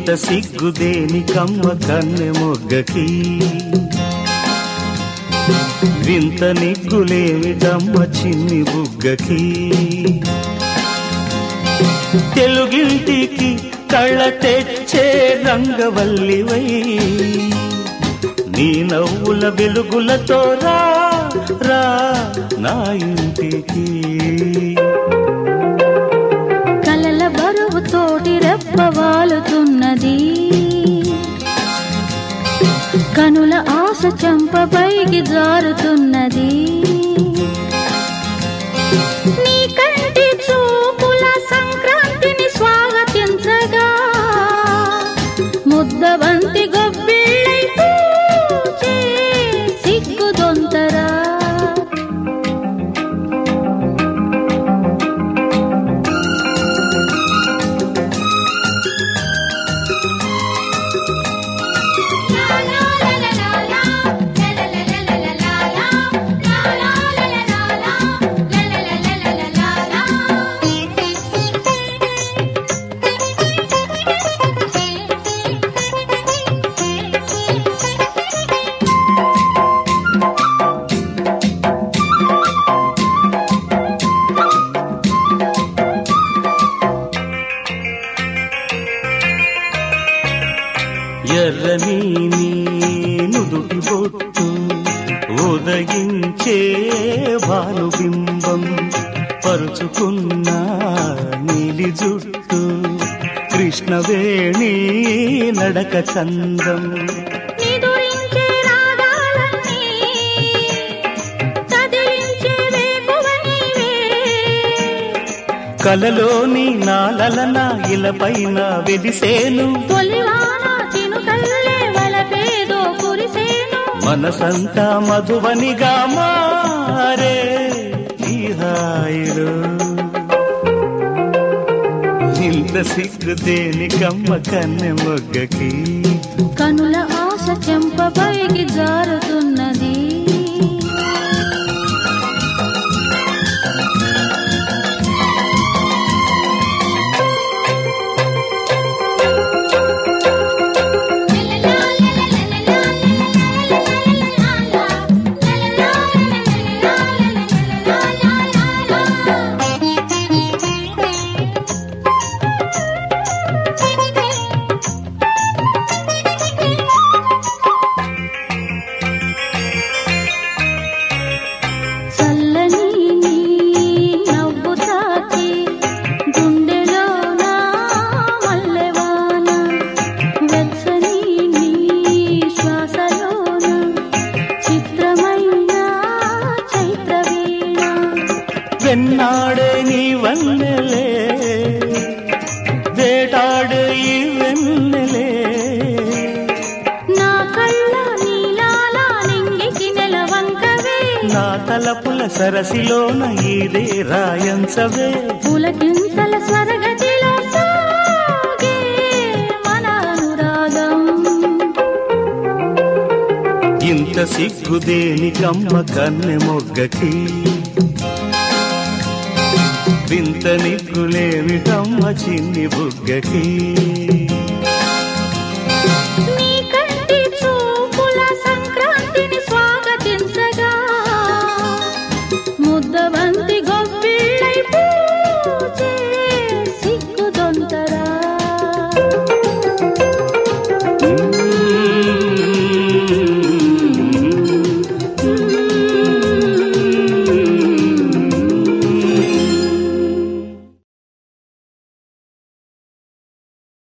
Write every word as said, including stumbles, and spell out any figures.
ఇంత సిగ్గుదేనికమ్మ కన్నె మొగ్గకి, వింత నిగ్గులేమిటమ్మ చిన్ని బుగ్గకి. తెలుగింటికి కళ్ళ తెచ్చే రంగవల్లివై, నీ నవ్వుల వెలుగులతో రా రా నా ఇంటికి. కలల బరువు తోటి రెప్పవాలుతున్నది, కనుల ఆశ చెంపపైకి జారుతున్నది. నీ కంటి చూపుల సంక్రాంతిని స్వాగతించగా, ముద్దబంతి గొబ్బిళ్ళై పూచే సిగ్గుదొంతరా. ఎర్రని నీ నుదుటి బొట్టు, ఉదయించే భానుబింబం, పరుచుకున్న నీలి జుట్టు, కృష్ణవేణి నడక చందం. కలలోని నాలన ఇలపైన వెలిసేను, మనసంతా మధువనిగా మారే ఈ హాయిలో. ఇంత సిగ్గుదేనికమ్మ కన్నె మొగ్గకి, కనుల ఆశ చెంపపైకి జారుతున్నది. వెన్నాడే నీ వన్నెలే, వేటాడే ఈ వెన్నెలే, నా కళ్ళ నీలాల నింగికి నెలవంకవే, నా తలపుల సరసిలోన ఇదే రాయంచవే. పులకింతల స్వరగతిలో సాగే మన అనురాగం. ఇంత సిగ్గుదేనికమ్మ కన్నె మొగ్గకి, వింత నిగ్గులేమిటమ్మ చిన్ని బుగ్గకి.